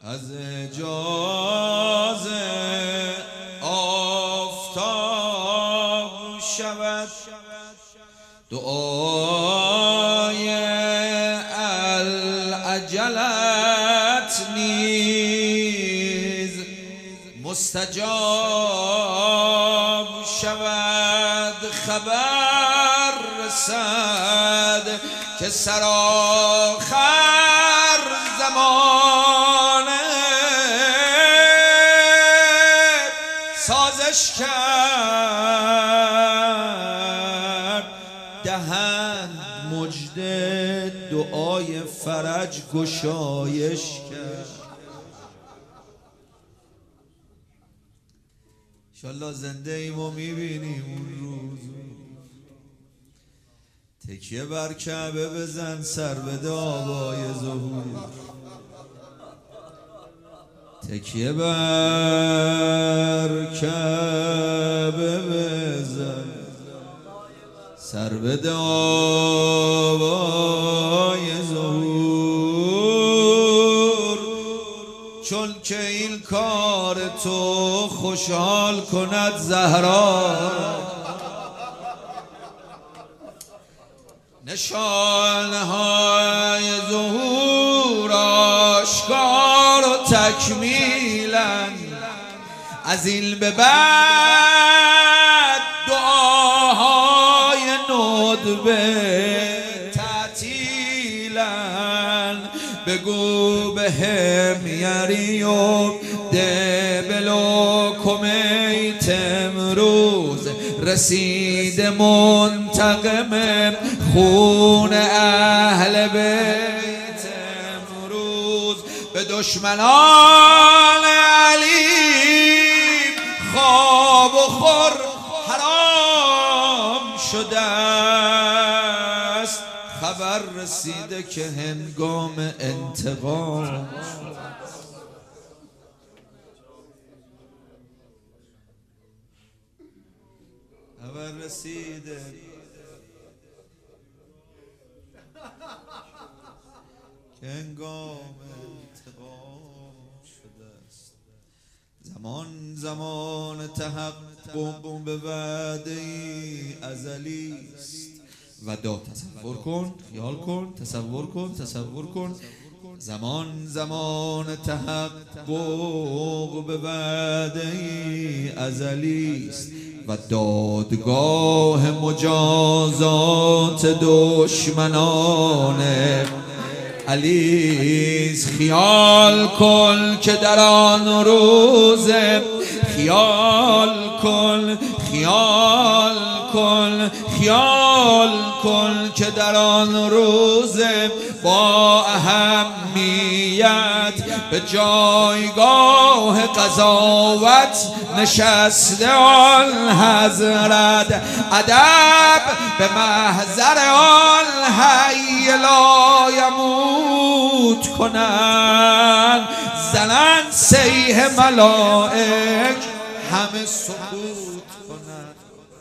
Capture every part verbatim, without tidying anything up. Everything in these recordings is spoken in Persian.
از اجازه آفتاب شود دعای العجلت نیز مستجاب شود. خبر رسد که سرآخر زمانه سازش کرد، دهند مژده دعای فرج گشایش کرد. انشالله زنده ایم و میبینیم اون روز. تکیه بر کعبه بزن سر بده آبای ظهور، تکیه بر کعبه بزن سر بده آبای ظهور، چون که این کار تو خوشحال کند زهرا. نشانهای ظهور آشکار و تکمیلن، از این به بعد دعاهای ندبه تعطیلن. بگو به هم یری و دبلو کمیت امروز رسید منتقم خون اهل بیت امروز. به دشمنان علی خواب و خور حرام شده است، خبر رسیده که هنگام انتقام. خبر رسیده که هنگام انتقام شده است. زمان زمان تحقق به وعده ازلی است. ودا تصور کن، خیال کن، تصور کن، تصور کن. زمان زمان تحقق به وعده ازلی است و دادگاه مجازات دشمنان علیز. خیال کن که در آن روز، خیال کن، خیال کن، خیال کن که در آن روز با اهمیت به جایگاه قضاوت نشسته آن حضرت. ادب به محضر آن حی لا یموت کنند، زنند صیح ملائک همه سکوت کنند.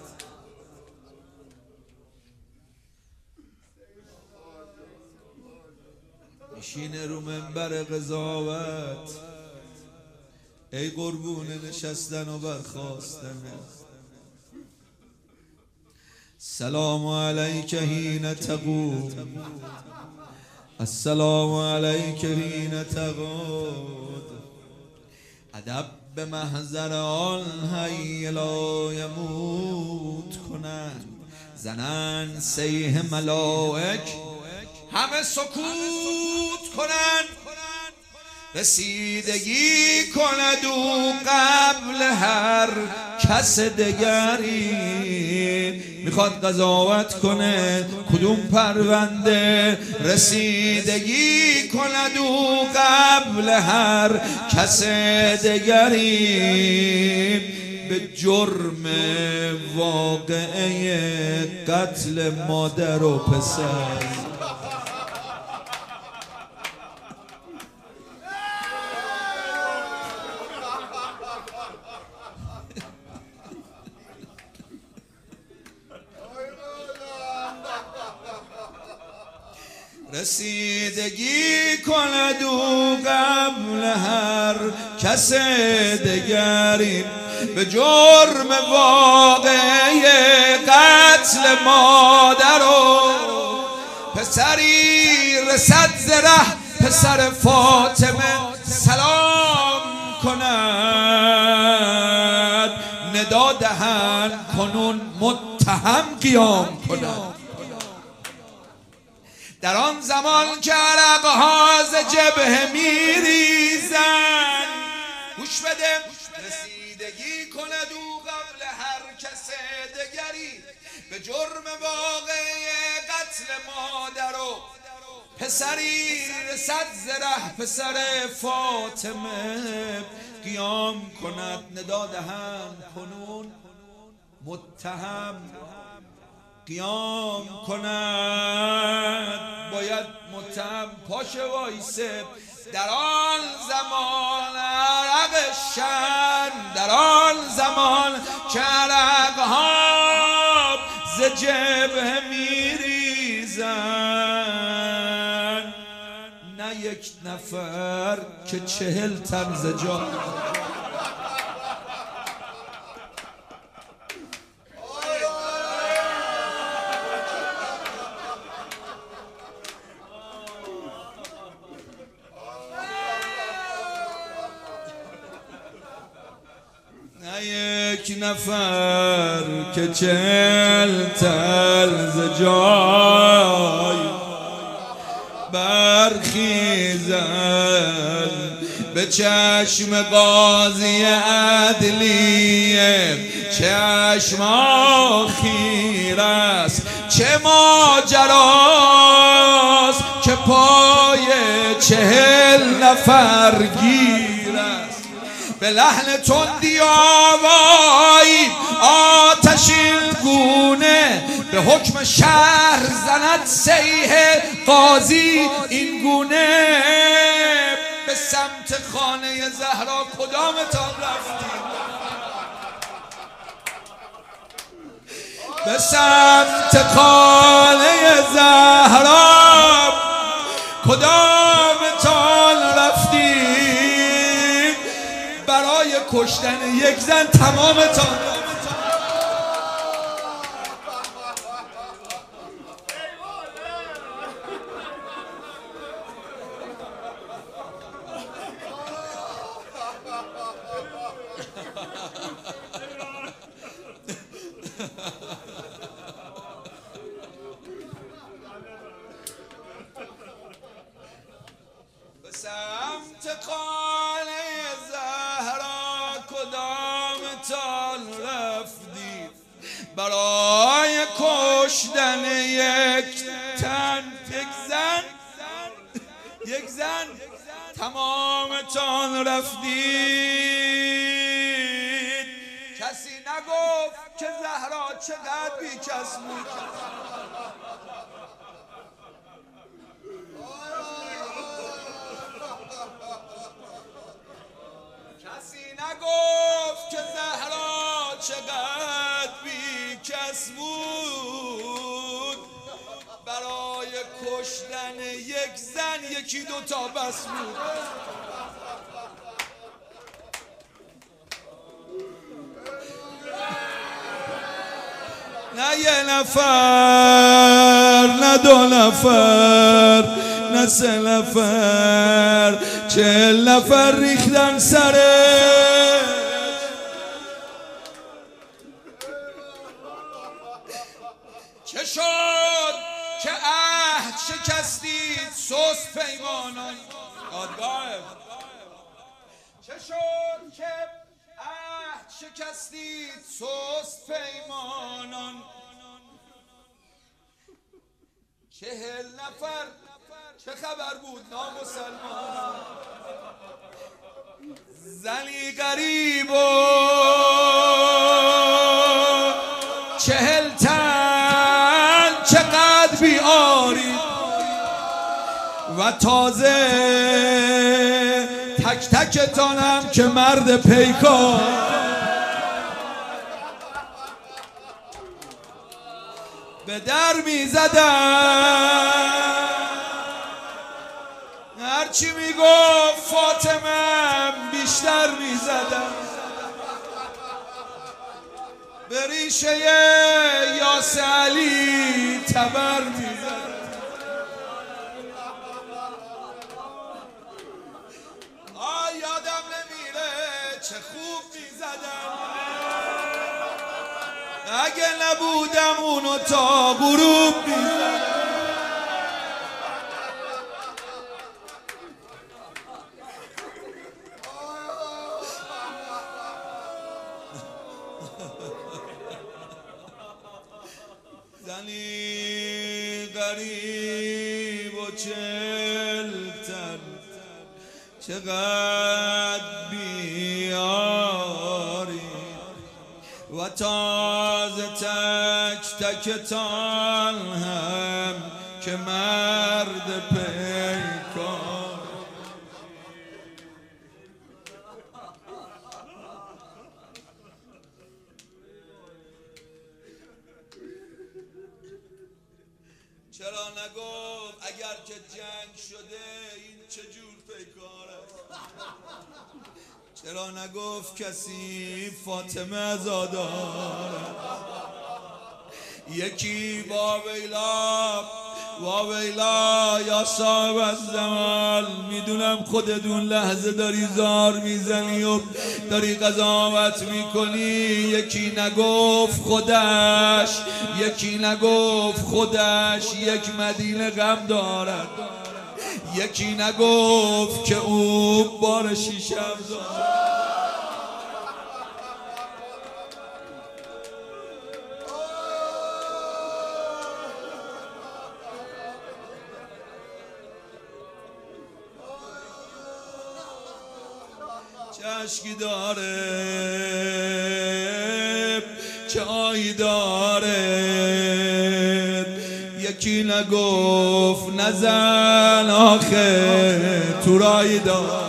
میشینه رو منبر قضاوت، ای قربون نشستن و برخاستن. سلام علیک حین تقوم، السلام علیک حین تقعد. ادب به محضر آن حی لا یموت کنند، زنند صیح ملائک همه سکوت کنند. رسیدگی کند او قبل هر کس دگری، میخواد قضاوت کنه کدوم پرونده. رسیدگی کند او قبل هر کس دگری به جرم واقعه قتل مادر و پسر. رسیدگی کند او قبل هر کس دگری به جرم واقعه قتل مادر و پسری رسد ز ره پسر فاطمه سلام کند ندا دهند کنون متهم قیام کند. در آن زمان که عرقها ز جبهه میریزند گوش بده رسیدگی کند او قبل هر کس دگری به جرم واقعه قتل مادر و پسری رسد ز ره پسر فاطمه قیام کند ندا دهند کنون متهم قیام کند. باید متهم پاشه وایسه در آن زمان عرق شن در آن زمان که عرقها ز جبهه میریزن نه یک نفر که چهل تن ز جا. نه یک نفر که چهل تن ز جای برخیزن به چشم قاضی عدلیه چشم خیر است چه ماجراست که پای چهل نفر گیر است به لحن تندی آوایی آتشین گونه به حکم شهر زند صیحه قاضی این گونه به سمت خانه زهرا کدامتان رفتید به سمت خانه زهرا کدامتان رفتید برای کشتن یک زن تمامتان. به سمت خانه زهرا کدامتان رفتید برای کشتن یک تن یک زن یک زن تمامتان رفتید. کسی نگفت که زهرا چقدر بیکس بود کسی نگفت که زهرا چقدر بیکس بود برای کشتن یک زن یکی دوتا بس بود. نه یه نفر نه دو نفر نه سه نفر چهل نفر ریختن سره چه شد که عهد شکستید سست پیمانان دادگاه چه شد که عهد شکستید سست پیمانان چهل نفر چه خبر بود نامسلمانان زنی غریب و چهل تن چقدر بیاری و تازه تک تکتانم که مرد پیکار به در می زدن هرچی میگفت فاطمه بیشتر میزدم، به ریشه یاس علی تبر میزدم. آه یادم نمیره چه خوب میزدم، اگه نبودم اونو تا غروب میزدم. زنی غریب و چلتن چقدر بیاری و تازه تک تکتان هم که مرد پیکار. چرا نگفت اگر که جنگ شده این چجور پیکار است؟ چرا نگفت کسی فاطمه عزادار؟ یکی با ویلا با ویلا یا صاحب الزمان، میدونم خودتون لحظه داری زار میزنی و داری قضاوت میکنی. یکی نگفت خودش یکی نگفت خودش یک مدینه غم دارد، یکی نگفت که او بار شیشه دارد. چه اشکی داره چه آهی داره، یکی نگفت نزن آخه تو رای داره.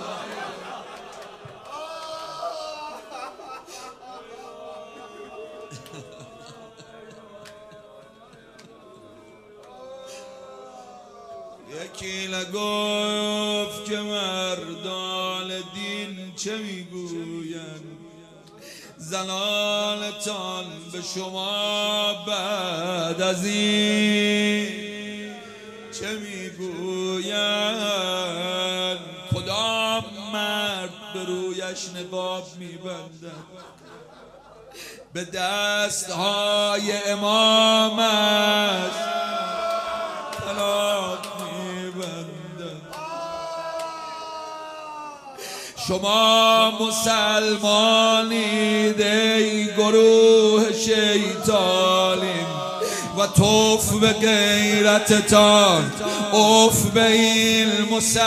یکی نگفت که مردان دین چه میگویند، زنانتان به شما بعد از این چه میگویند. کدام مرد به رویش نقاب میبندد، به دستهای امامش طلاق میبندد. شما مسلمانید ای گروه شیطانیم و توف به غیرتتان، اوف به این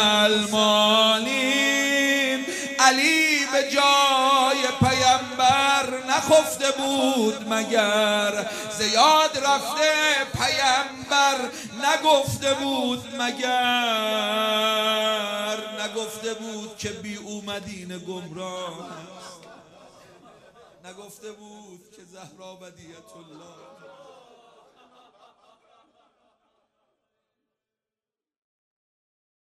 مسلمانیم. علی به جای پیامبر نخفته بود مگر، زیاد رفته پیامبر نگفته بود مگر، نگفته بود که بی او مدینه گمراه است، نگفته بود که زهرا بدیعة الله